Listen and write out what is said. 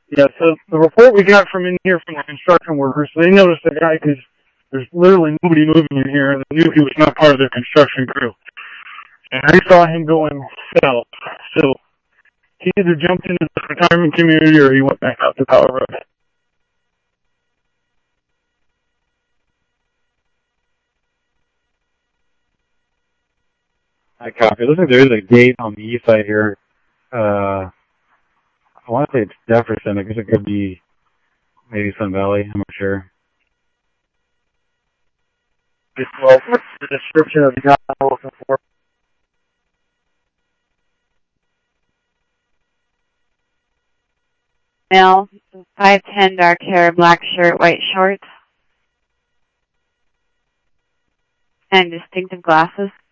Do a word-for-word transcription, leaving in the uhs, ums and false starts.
Yeah, so the report we got from in here from the construction workers, they noticed the guy because there's literally nobody moving in here, and they knew he was not part of their construction crew. And I saw him going south. So he either jumped into the retirement community or he went back out to Power Road. I copy. It looks like there is a gate on the east side here. Uh, I want to say it's Jefferson. I guess it could be maybe Sun Valley. I'm not sure. Well, what's the description of the guy I'm looking for? Male, five ten, dark hair, black shirt, white shorts, and distinctive glasses.